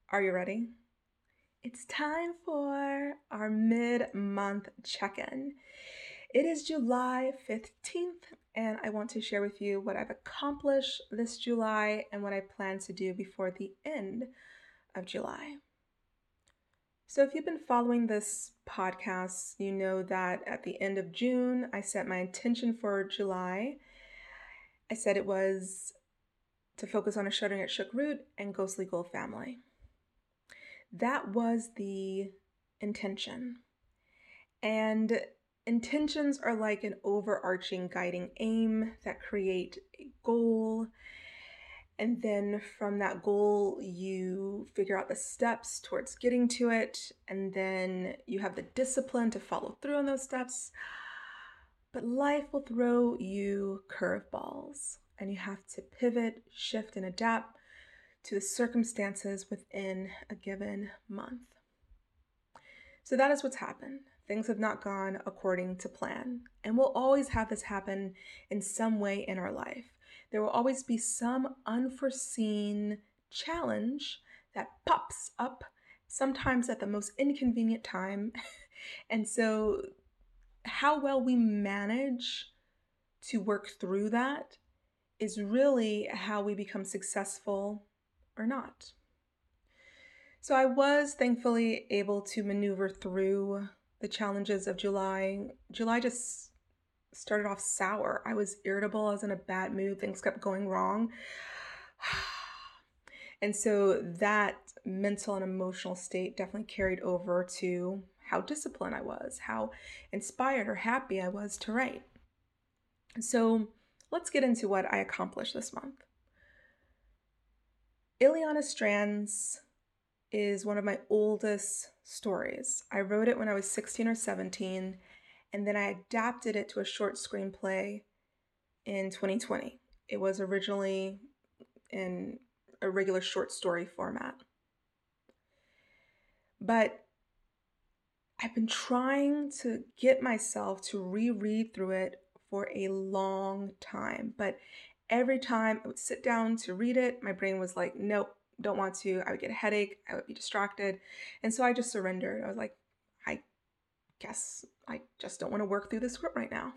Are you ready? It's time for our mid-month check-in. It is July 15th, and I want to share with you what I've accomplished this July and what I plan to do before the end of July. So, if you've been following this podcast, you know that at the end of June, I set my intention for July. I said it was to focus on a Shuddering at Shook Root and Ghostly Gold family. That was the intention. And intentions are like an overarching guiding aim that create a goal. And then from that goal, you figure out the steps towards getting to it. And then you have the discipline to follow through on those steps. But life will throw you curveballs, and you have to pivot, shift, and adapt to the circumstances within a given month. So that is what's happened. Things have not gone according to plan, and we'll always have this happen in some way in our life. There will always be some unforeseen challenge that pops up, sometimes at the most inconvenient time. And so how well we manage to work through that is really how we become successful or not. So I was thankfully able to maneuver through the challenges of July. July just started off sour. I was irritable. I was in a bad mood. Things kept going wrong. And so that mental and emotional state definitely carried over to how disciplined I was, how inspired or happy I was to write. So let's get into what I accomplished this month. Ileana Strands is one of my oldest stories. I wrote it when I was 16 or 17, and then I adapted it to a short screenplay in 2020. It was originally in a regular short story format. But I've been trying to get myself to reread through it for a long time. But every time I would sit down to read it, my brain was like, nope, don't want to. I would get a headache. I would be distracted. And so I just surrendered. I was like, I guess I just don't want to work through the script right now.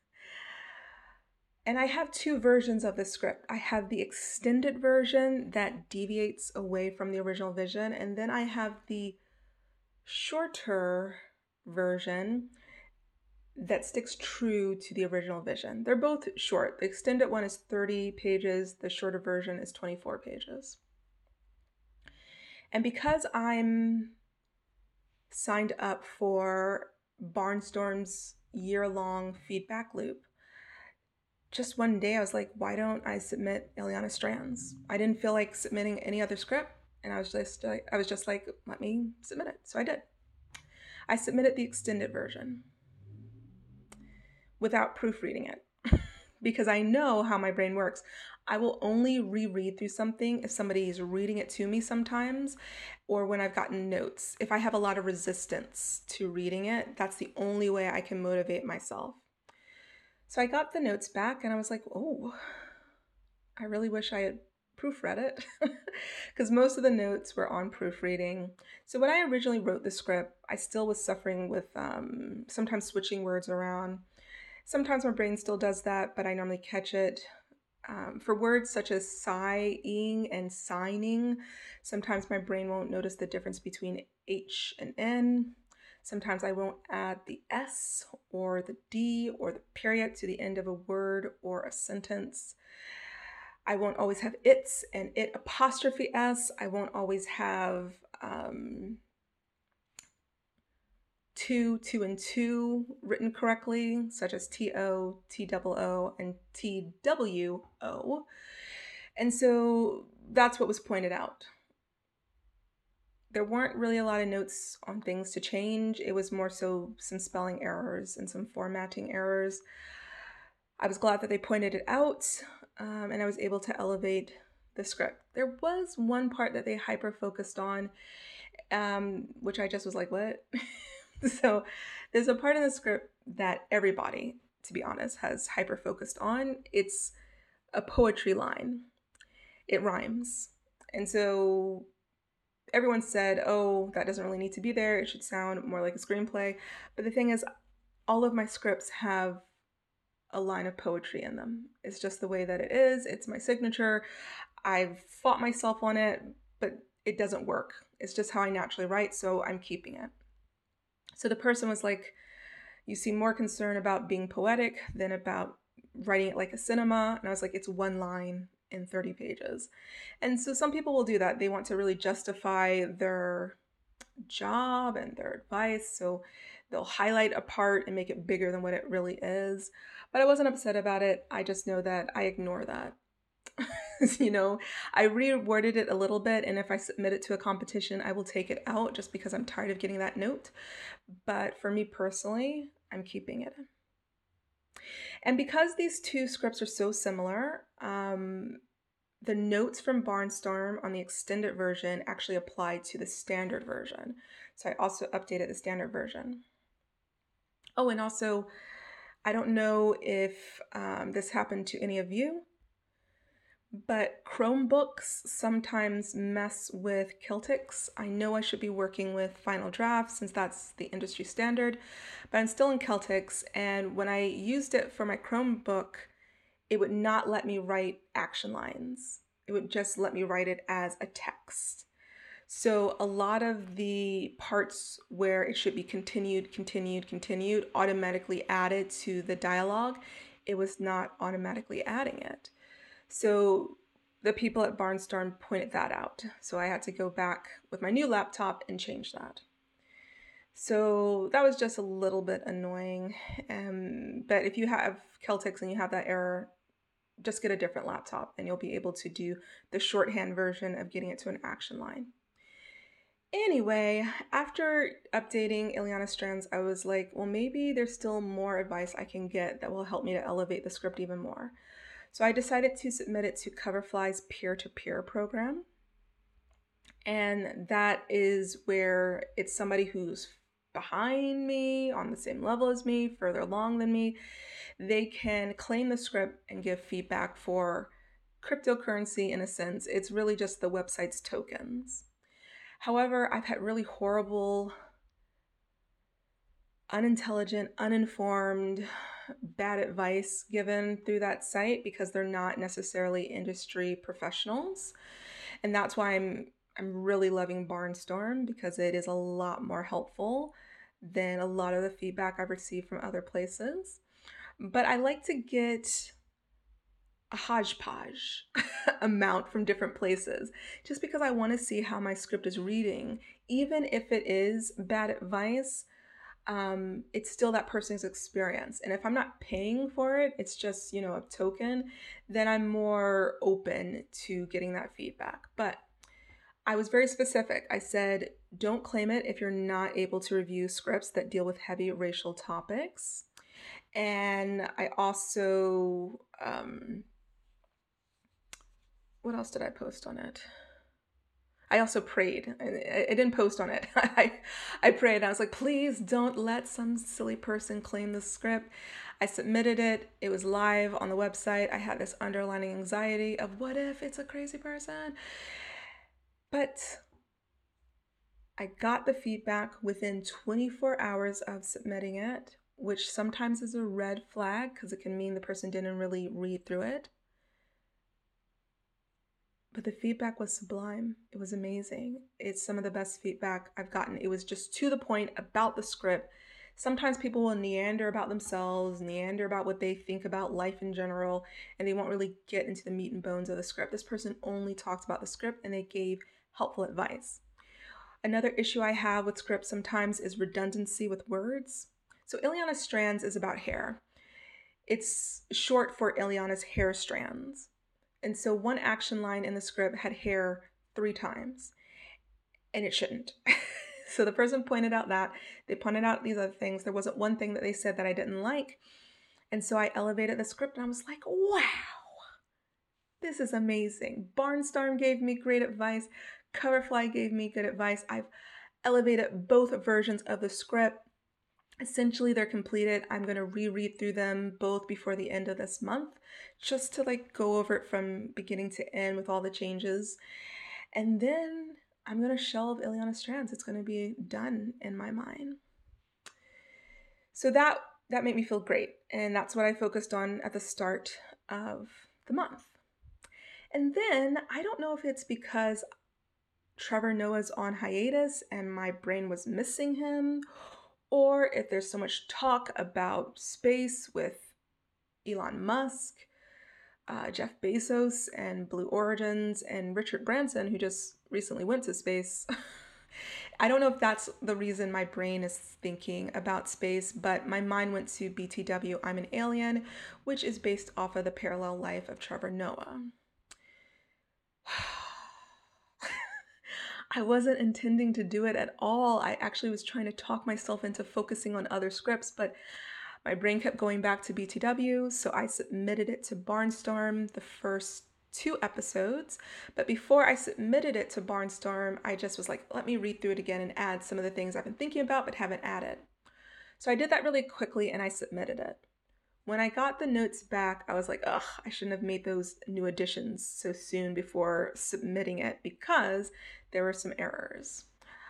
And I have two versions of the script. I have the extended version that deviates away from the original vision. And then I have the shorter version that sticks true to the original vision. They're both short. The extended one is 30 pages. The shorter version is 24 pages. And because I'm signed up for Barnstorm's year-long feedback loop, just one day I was like, why don't I submit Ileana Strands? I didn't feel like submitting any other script, and I was just like, let me submit it. So I did. I submitted the extended version without proofreading it because I know how my brain works. I will only reread through something if somebody is reading it to me sometimes, or when I've gotten notes. If I have a lot of resistance to reading it, that's the only way I can motivate myself. So I got the notes back and I was like, oh, I really wish I had proofread it because most of the notes were on proofreading. So when I originally wrote the script, I still was suffering with sometimes switching words around. Sometimes my brain still does that, but I normally catch it. For words such as sighing and signing, sometimes my brain won't notice the difference between H and N. Sometimes I won't add the S or the D or the period to the end of a word or a sentence. I won't always have its and it apostrophe S. I won't always have two and two written correctly, such as TO, TOO, and TWO. And so that's what was pointed out. There weren't really a lot of notes on things to change. It was more so some spelling errors and some formatting errors. I was glad that they pointed it out, and I was able to elevate the script. There was one part that they hyper-focused on, which I just was like, what? So there's a part in the script that everybody, to be honest, has hyper-focused on. It's a poetry line. It rhymes. And so everyone said, oh, that doesn't really need to be there. It should sound more like a screenplay. But the thing is, all of my scripts have a line of poetry in them. It's just the way that it is. It's my signature. I've fought myself on it, but it doesn't work. It's just how I naturally write, so I'm keeping it. So the person was like, you seem more concerned about being poetic than about writing it like a cinema. And I was like, it's one line in 30 pages. And so some people will do that. They want to really justify their job and their advice. So they'll highlight a part and make it bigger than what it really is. But I wasn't upset about it. I just know that I ignore that. I reworded it a little bit, and if I submit it to a competition, I will take it out just because I'm tired of getting that note. But for me personally, I'm keeping it. And because these two scripts are so similar, the notes from Barnstorm on the extended version actually apply to the standard version. So I also updated the standard version. Oh, and also, I don't know if this happened to any of you, but Chromebooks sometimes mess with Celtx. I know I should be working with Final Draft since that's the industry standard, but I'm still in Celtx, and when I used it for my Chromebook, it would not let me write action lines. It would just let me write it as a text. So a lot of the parts where it should be continued, automatically added to the dialogue, it was not automatically adding it. So the people at Barnstorm pointed that out. So I had to go back with my new laptop and change that. So that was just a little bit annoying. But if you have Celtx and you have that error, just get a different laptop and you'll be able to do the shorthand version of getting it to an action line. Anyway, after updating Ileana Strands, I was like, well, maybe there's still more advice I can get that will help me to elevate the script even more. So I decided to submit it to Coverfly's peer-to-peer program. And that is where it's somebody who's behind me, on the same level as me, further along than me. They can claim the script and give feedback for cryptocurrency in a sense. It's really just the website's tokens. However, I've had really horrible, unintelligent, uninformed, bad advice given through that site because they're not necessarily industry professionals. And that's why I'm really loving Barnstorm, because it is a lot more helpful than a lot of the feedback I've received from other places. But I like to get a hodgepodge amount from different places just because I want to see how my script is reading. Even if it is bad advice, it's still that person's experience. And if I'm not paying for it, it's just, a token, then I'm more open to getting that feedback. But I was very specific. I said, don't claim it if you're not able to review scripts that deal with heavy racial topics. And I also, what else did I post on it? I also prayed. I didn't post on it. I prayed. I was like, please don't let some silly person claim the script. I submitted it. It was live on the website. I had this underlying anxiety of what if it's a crazy person? But I got the feedback within 24 hours of submitting it, which sometimes is a red flag because it can mean the person didn't really read through it. But the feedback was sublime. It was amazing. It's some of the best feedback I've gotten. It was just to the point about the script. Sometimes people will meander about themselves, meander about what they think about life in general, and they won't really get into the meat and bones of the script. This person only talked about the script and they gave helpful advice. Another issue I have with scripts sometimes is redundancy with words. So Ileana Strands is about hair. It's short for Ileana's hair strands. And so one action line in the script had hair 3 times, and it shouldn't. So the person pointed out that. They pointed out these other things. There wasn't one thing that they said that I didn't like. And so I elevated the script, and I was like, wow, this is amazing. Barnstorm gave me great advice. Coverfly gave me good advice. I've elevated both versions of the script. Essentially, they're completed. I'm going to reread through them both before the end of this month, just to go over it from beginning to end with all the changes. And then I'm going to shelve Ileana Strands. It's going to be done in my mind. So that made me feel great. And that's what I focused on at the start of the month. And then I don't know if it's because Trevor Noah's on hiatus and my brain was missing him, or if there's so much talk about space with Elon Musk, Jeff Bezos, and Blue Origins, and Richard Branson, who just recently went to space. I don't know if that's the reason my brain is thinking about space, but my mind went to BTW, I'm an Alien, which is based off of the parallel life of Trevor Noah. I wasn't intending to do it at all. I actually was trying to talk myself into focusing on other scripts, but my brain kept going back to BTW, so I submitted it to Barnstorm, the first 2 episodes. But before I submitted it to Barnstorm, I just was like, let me read through it again and add some of the things I've been thinking about but haven't added. So I did that really quickly and I submitted it. When I got the notes back, I was like, ugh, I shouldn't have made those new additions so soon before submitting it because there were some errors.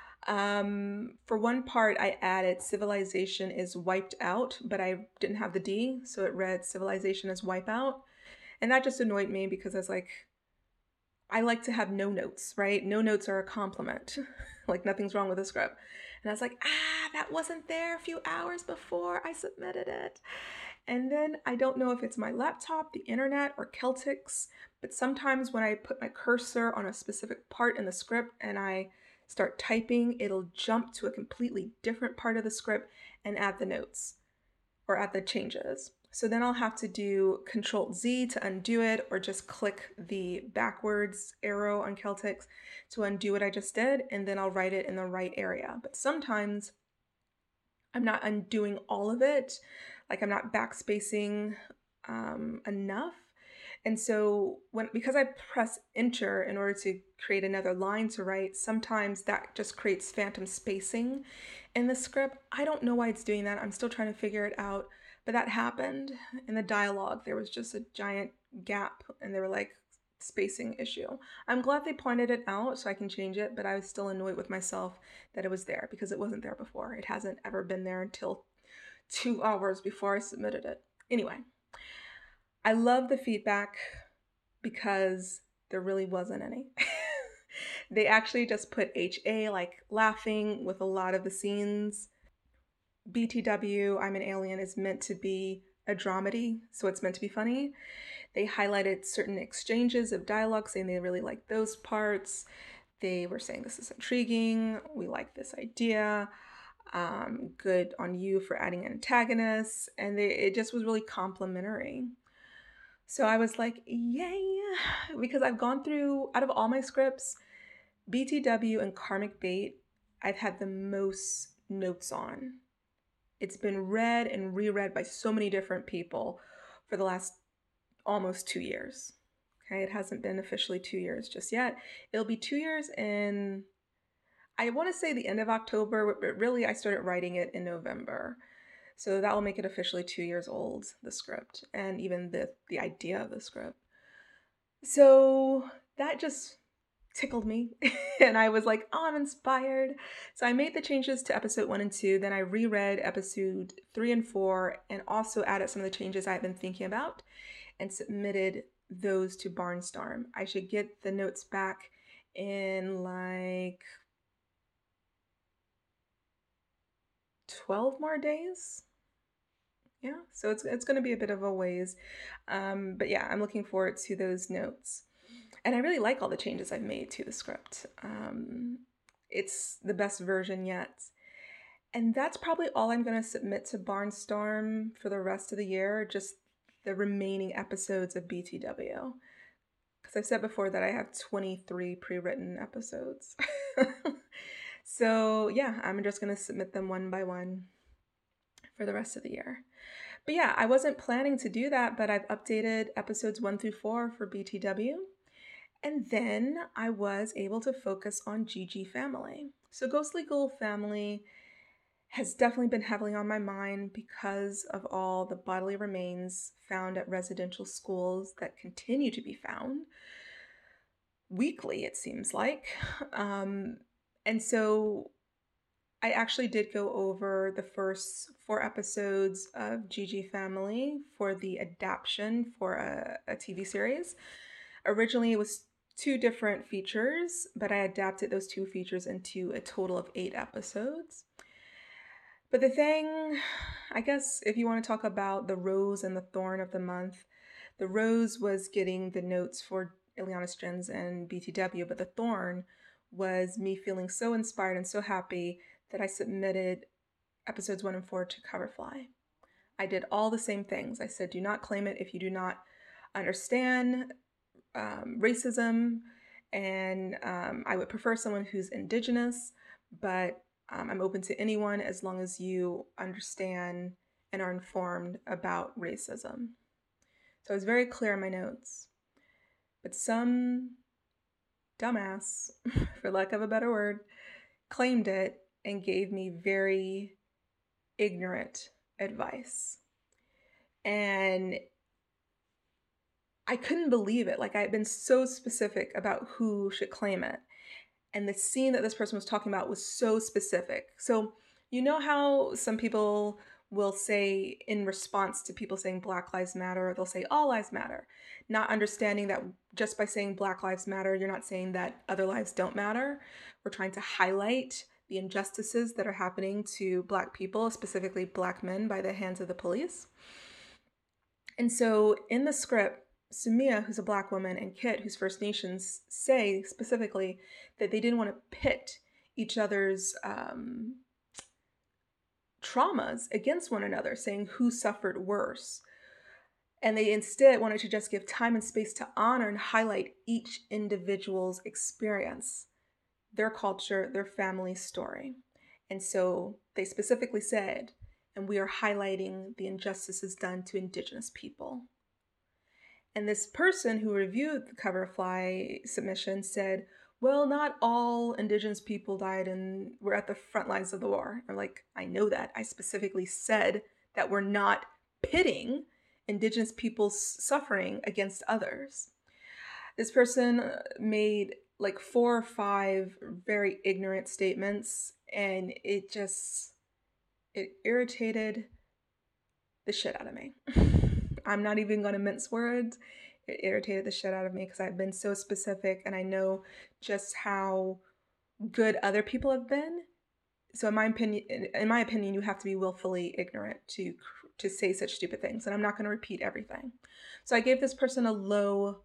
For one part, I added civilization is wiped out, but I didn't have the D, so it read civilization is wipeout. And that just annoyed me because I was like, I like to have no notes, right? No notes are a compliment. Like nothing's wrong with the script. And I was like, that wasn't there a few hours before I submitted it. And then I don't know if it's my laptop, the internet, or Celtics, but sometimes when I put my cursor on a specific part in the script and I start typing, it'll jump to a completely different part of the script and add the notes or add the changes. So then I'll have to do Control Z to undo it, or just click the backwards arrow on Celtics to undo what I just did, and then I'll write it in the right area. But sometimes I'm not undoing all of it, like I'm not backspacing enough. And so because I press enter in order to create another line to write, sometimes that just creates phantom spacing in the script. I don't know why it's doing that. I'm still trying to figure it out. But that happened in the dialogue. There was just a giant gap and they were like, spacing issue. I'm glad they pointed it out so I can change it, but I was still annoyed with myself that it was there because it wasn't there before. It hasn't ever been there until 2 hours before I submitted it. Anyway, I love the feedback because there really wasn't any. They actually just put HA, like laughing with a lot of the scenes. BTW, I'm an Alien is meant to be a dramedy, so it's meant to be funny. They highlighted certain exchanges of dialogue, saying they really like those parts. They were saying this is intriguing, we like this idea, good on you for adding antagonists, and it just was really complimentary. So I was like, yay, because I've gone through, out of all my scripts, BTW and Karmic Bait, I've had the most notes on. It's been read and reread by so many different people for the last almost 2 years. Okay, it hasn't been officially 2 years just yet. It'll be 2 years in, I want to say the end of October, but really I started writing it in November. So that will make it officially 2 years old, the script, and even the idea of the script. So that just tickled me and I was like, oh, I'm inspired. So I made the changes to episode 1 and 2, then I reread episode 3 and 4 and also added some of the changes I've been thinking about and submitted those to Barnstorm. I should get the notes back in like 12 more days. Yeah, so it's going to be a bit of a ways. But yeah, I'm looking forward to those notes. And I really like all the changes I've made to the script. It's the best version yet. And that's probably all I'm going to submit to Barnstorm for the rest of the year, just the remaining episodes of BTW. Because I've said before that I have 23 pre-written episodes. So yeah, I'm just going to submit them one by one for the rest of the year. But yeah, I wasn't planning to do that, but I've updated episodes 1 through 4 for BTW. And then I was able to focus on GG Family. So Ghostly Ghoul Family has definitely been heavily on my mind because of all the bodily remains found at residential schools that continue to be found. weekly, it seems like. Um, and so I actually did go over the first 4 episodes of Gigi Family for the adaptation for a TV series. Originally, it was 2 different features, but I adapted those 2 features into a total of 8 episodes. But the thing, I guess, if you want to talk about the rose and the thorn of the month, the rose was getting the notes for Ileana Strins and BTW, but the thorn was me feeling so inspired and so happy that I submitted episodes 1 and 4 to Coverfly. I did all the same things. I said, do not claim it if you do not understand racism, and I would prefer someone who's indigenous, but I'm open to anyone as long as you understand and are informed about racism. So I was very clear in my notes. But some dumbass, for lack of a better word, claimed it and gave me very ignorant advice. And I couldn't believe it. Like, I had been so specific about who should claim it. And the scene that this person was talking about was so specific. So, you know how some people will say, in response to people saying Black Lives Matter, they'll say All Lives Matter, not understanding that just by saying Black Lives Matter, you're not saying that other lives don't matter. We're trying to highlight the injustices that are happening to Black people, specifically Black men, by the hands of the police. And so in the script, Sumia, who's a Black woman, and Kit, who's First Nations, say specifically that they didn't want to pit each other's traumas against one another, saying who suffered worse. And they instead wanted to just give time and space to honor and highlight each individual's experience, their culture, their family story. And so they specifically said, and we are highlighting the injustices done to Indigenous people. And this person who reviewed the Coverfly submission said, well, not all Indigenous people died and were at the front lines of the war. I'm like, I know that. I specifically said that we're not pitting Indigenous people's suffering against others. This person made like 4 or 5 very ignorant statements, and it irritated the shit out of me. I'm not even going to mince words. It irritated the shit out of me because I've been so specific, and I know just how good other people have been. So in my opinion, you have to be willfully ignorant to say such stupid things, and I'm not going to repeat everything. So I gave this person a low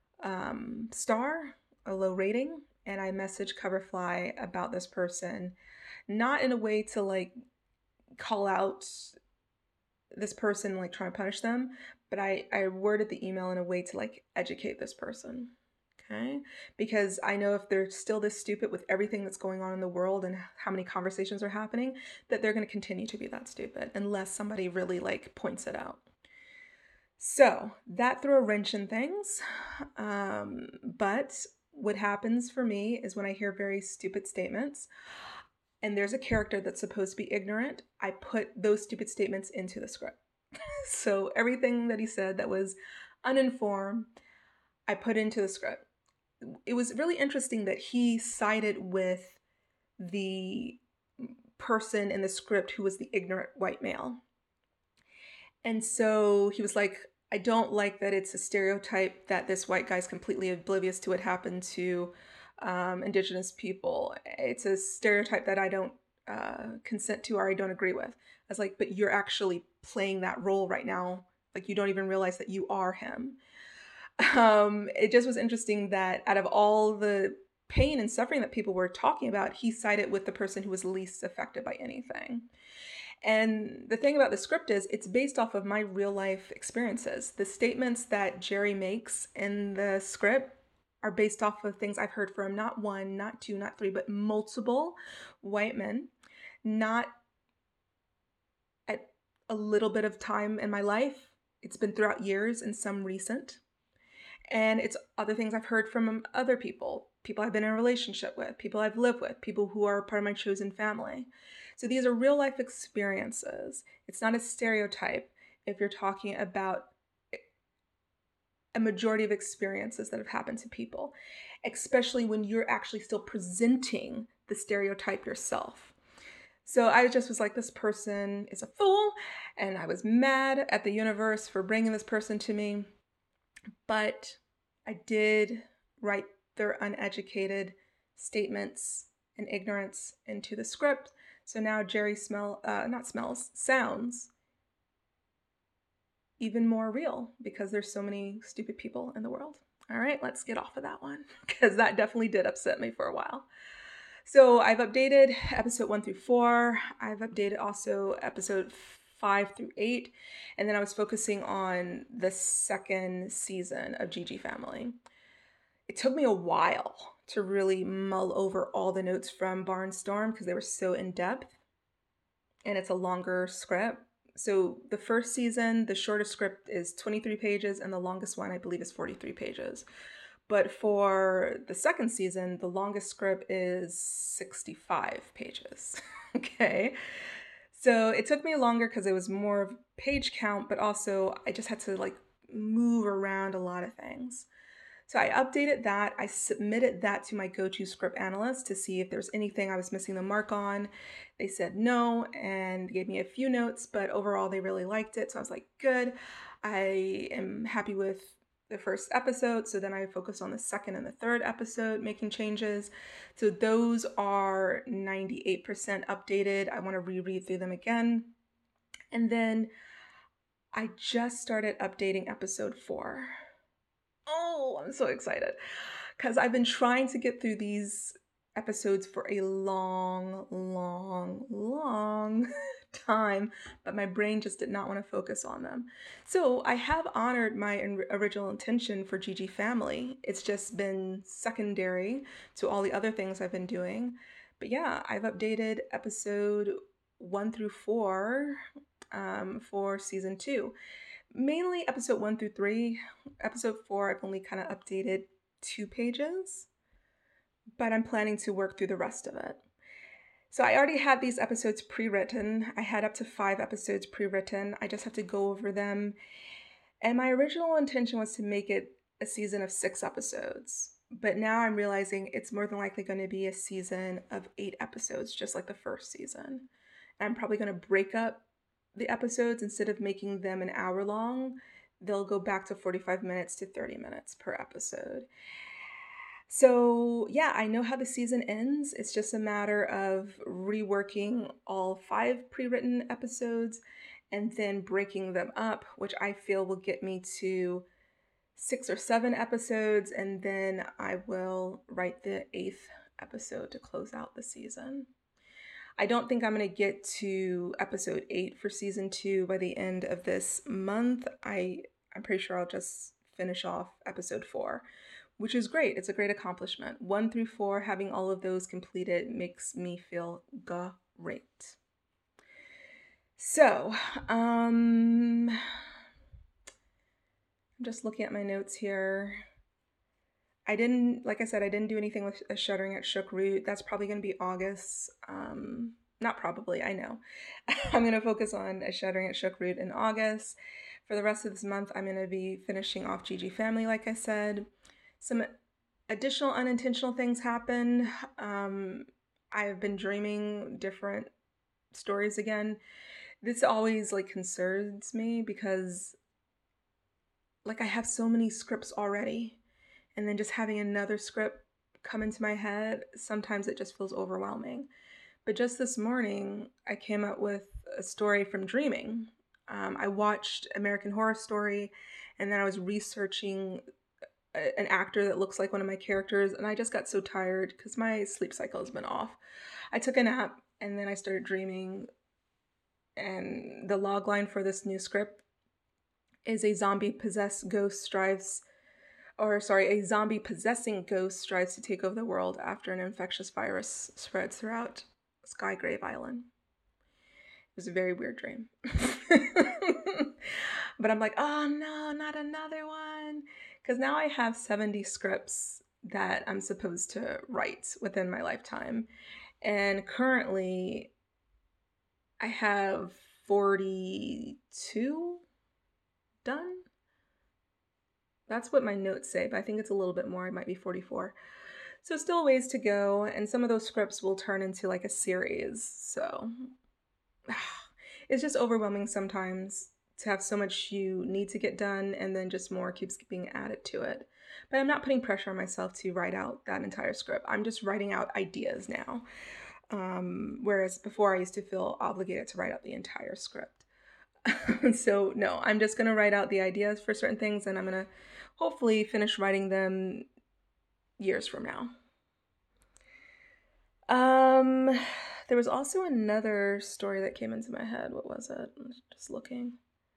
star, a low rating, and I messaged Coverfly about this person, not in a way to like call out this person, like trying to punish them, but I worded the email in a way to like educate this person. Okay? Because I know if they're still this stupid with everything that's going on in the world and how many conversations are happening, that they're going to continue to be that stupid unless somebody really like points it out. So that threw a wrench in things. But what happens for me is when I hear very stupid statements and there's a character that's supposed to be ignorant, I put those stupid statements into the script. So everything that he said that was uninformed, I put into the script. It was really interesting that he sided with the person in the script who was the ignorant white male. And so he was like, I don't like that it's a stereotype that this white guy's completely oblivious to what happened to Indigenous people. It's a stereotype that I don't consent to or I don't agree with. I was like, but you're actually playing that role right now. Like, you don't even realize that you are him. It just was interesting that out of all the pain and suffering that people were talking about, he sided with the person who was least affected by anything. And the thing about the script is it's based off of my real life experiences. The statements that Jerry makes in the script are based off of things I've heard from not 1, not 2, not 3, but multiple white men, not at a little bit of time in my life. It's been throughout years and some recent. And it's other things I've heard from other people I've been in a relationship with, people I've lived with, people who are part of my chosen family. So these are real life experiences. It's not a stereotype if you're talking about a majority of experiences that have happened to people. especially when you're actually still presenting the stereotype yourself. So I just was like, this person is a fool, and I was mad at the universe for bringing this person to me. But I did write their uneducated statements and ignorance into the script. So now Jerry sounds even more real because there's so many stupid people in the world. All right, let's get off of that one because that definitely did upset me for a while. So I've updated episode 1 through 4. I've updated also episode 5 through 8. And then I was focusing on the second season of GG Family. It took me a while to really mull over all the notes from Barnstorm because they were so in depth. And it's a longer script. So the first season, the shortest script is 23 pages, and the longest one, I believe, is 43 pages. But for the second season, the longest script is 65 pages. Okay. So it took me longer because it was more of page count, but also I just had to like move around a lot of things. So I updated that. I submitted that to my GoToScript analyst to see if there's anything I was missing the mark on. They said no and gave me a few notes, but overall they really liked it. So I was like, good. I am happy with the first episode. So then I focused on the second and the third episode, making changes. So those are 98% updated. I want to reread through them again. And then I just started updating episode 4. Oh, I'm so excited because I've been trying to get through these episodes for a long time, but my brain just did not want to focus on them. So I have honored my original intention for GG Family. It's just been secondary to all the other things I've been doing. But yeah, I've updated episode 1 through 4 for season 2. Mainly episode 1 through 3. Episode 4, I've only kind of updated 2 pages, but I'm planning to work through the rest of it. So I already had these episodes pre-written. I had up to 5 episodes pre-written. I just have to go over them. And my original intention was to make it a season of 6 episodes. But now I'm realizing it's more than likely going to be a season of 8 episodes, just like the first season. I'm probably going to break up the episodes. Instead of making them an hour long, they'll go back to 45 minutes to 30 minutes per episode. So yeah, I know how the season ends. It's just a matter of reworking all 5 pre-written episodes and then breaking them up, which I feel will get me to 6 or 7 episodes, and then I will write the 8th episode to close out the season. I don't think I'm going to get to episode 8 for season 2 by the end of this month. I'm pretty sure I'll just finish off episode 4, which is great. It's a great accomplishment. 1 through 4, having all of those completed makes me feel great. So, I'm just looking at my notes here. Like I said, I didn't do anything with Shuddering at Shook Root. That's probably going to be August. Not probably, I know. I'm going to focus on Shuddering at Shook Root in August. For the rest of this month, I'm going to be finishing off GG Family, like I said. Some additional unintentional things happen. I've been dreaming different stories again. This always like concerns me because like I have so many scripts already. And then just having another script come into my head, sometimes it just feels overwhelming. But just this morning, I came up with a story from dreaming. I watched American Horror Story, and then I was researching an actor that looks like one of my characters, and I just got so tired because my sleep cycle has been off. I took a nap, and then I started dreaming, and the logline for this new script is a zombie-possessing ghost strives to take over the world after an infectious virus spreads throughout Skygrave Island. It was a very weird dream. But I'm like, oh no, not another one. Because now I have 70 scripts that I'm supposed to write within my lifetime. And currently, I have 42 done. That's what my notes say, but I think it's a little bit more. It might be 44. So still a ways to go, and some of those scripts will turn into like a series. So it's just overwhelming sometimes to have so much you need to get done and then just more keeps being added to it. But I'm not putting pressure on myself to write out that entire script. I'm just writing out ideas now. Whereas before I used to feel obligated to write out the entire script. So no, I'm just gonna write out the ideas for certain things and I'm gonna hopefully finish writing them years from now. Um, there was also another story that came into my head. What was it? I'm just looking.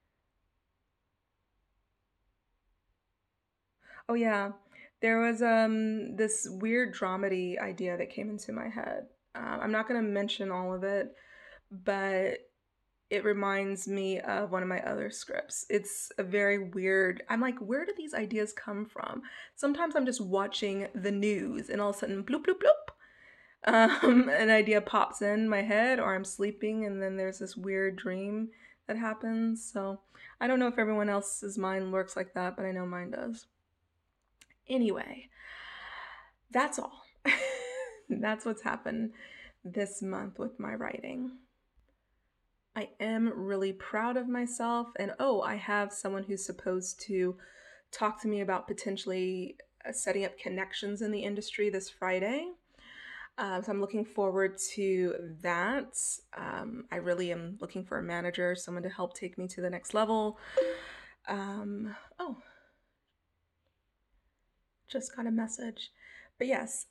Oh yeah, there was this weird dramedy idea that came into my head. I'm not gonna mention all of it, but it reminds me of one of my other scripts. It's a very weird. I'm like, where do these ideas come from? Sometimes I'm just watching the news and all of a sudden, bloop bloop bloop, an idea pops in my head, or I'm sleeping and then there's this weird dream that happens. So I don't know if everyone else's mind works like that, but I know mine does. Anyway, that's all. That's what's happened this month with my writing. I am really proud of myself, and oh, I have someone who's supposed to talk to me about potentially setting up connections in the industry this Friday. So I'm looking forward to that. I really am looking for a manager, someone to help take me to the next level. Oh, just got a message. But yes,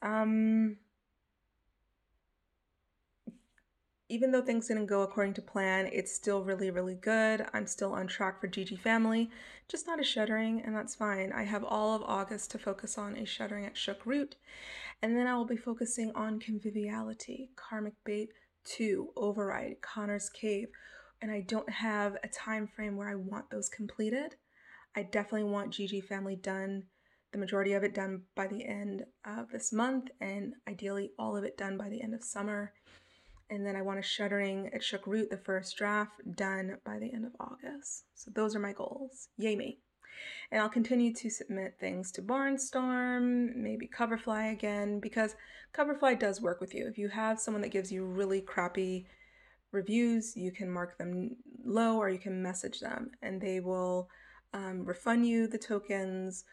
even though things didn't go according to plan, it's still really, really good. I'm still on track for Gigi Family, just not a shuttering, and that's fine. I have all of August to focus on a shuttering at Shook Root, and then I will be focusing on Conviviality, Karmic Bait 2, Override, Connor's Cave, and I don't have a time frame where I want those completed. I definitely want Gigi Family done, the majority of it done by the end of this month, and ideally all of it done by the end of summer. And then I want a shuttering at Shook Root, the first draft, done by the end of August. So those are my goals. Yay me. And I'll continue to submit things to Barnstorm, maybe Coverfly again, because Coverfly does work with you. If you have someone that gives you really crappy reviews, you can mark them low or you can message them and they will refund you the tokens,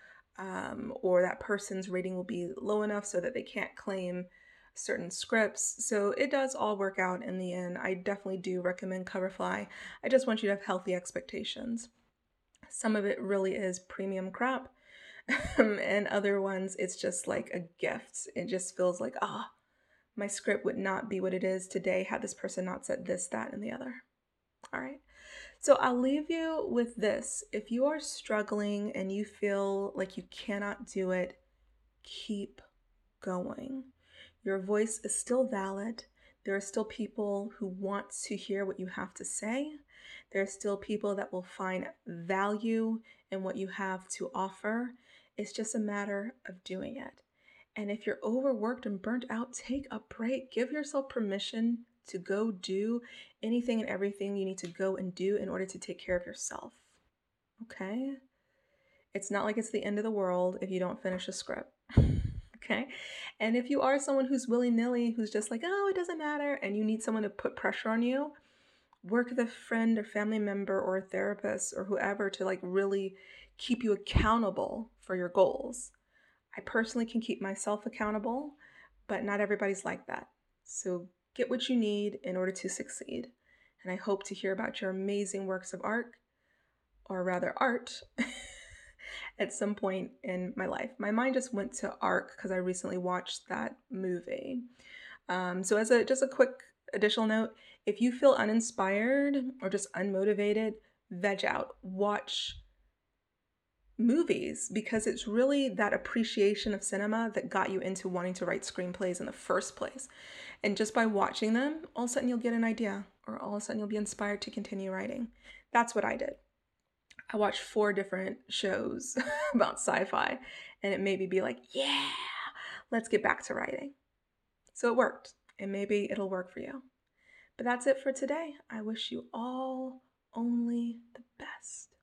or that person's rating will be low enough so that they can't claim certain scripts. So it does all work out in the end. I definitely do recommend Coverfly. I just want you to have healthy expectations. Some of it really is premium crap. And other ones, it's just like a gift. It just feels like, my script would not be what it is today had this person not said this, that, and the other. All right. So I'll leave you with this. If you are struggling and you feel like you cannot do it, keep going. Your voice is still valid. There are still people who want to hear what you have to say. There are still people that will find value in what you have to offer. It's just a matter of doing it. And if you're overworked and burnt out, take a break. Give yourself permission to go do anything and everything you need to go and do in order to take care of yourself. Okay? It's not like it's the end of the world if you don't finish a script. Okay? And if you are someone who's willy-nilly, who's just like, oh, it doesn't matter, and you need someone to put pressure on you, work with a friend or family member or a therapist or whoever to like really keep you accountable for your goals. I personally can keep myself accountable, but not everybody's like that. So get what you need in order to succeed. And I hope to hear about your amazing works of art, or rather art, at some point in my life. My mind just went to Arc because I recently watched that movie. So as just a quick additional note, if you feel uninspired or just unmotivated, veg out. Watch movies because it's really that appreciation of cinema that got you into wanting to write screenplays in the first place. And just by watching them, all of a sudden you'll get an idea, or all of a sudden you'll be inspired to continue writing. That's what I did. I watched 4 different shows about sci-fi, and it made me be like, yeah, let's get back to writing. So it worked, and maybe it'll work for you. But that's it for today. I wish you all only the best.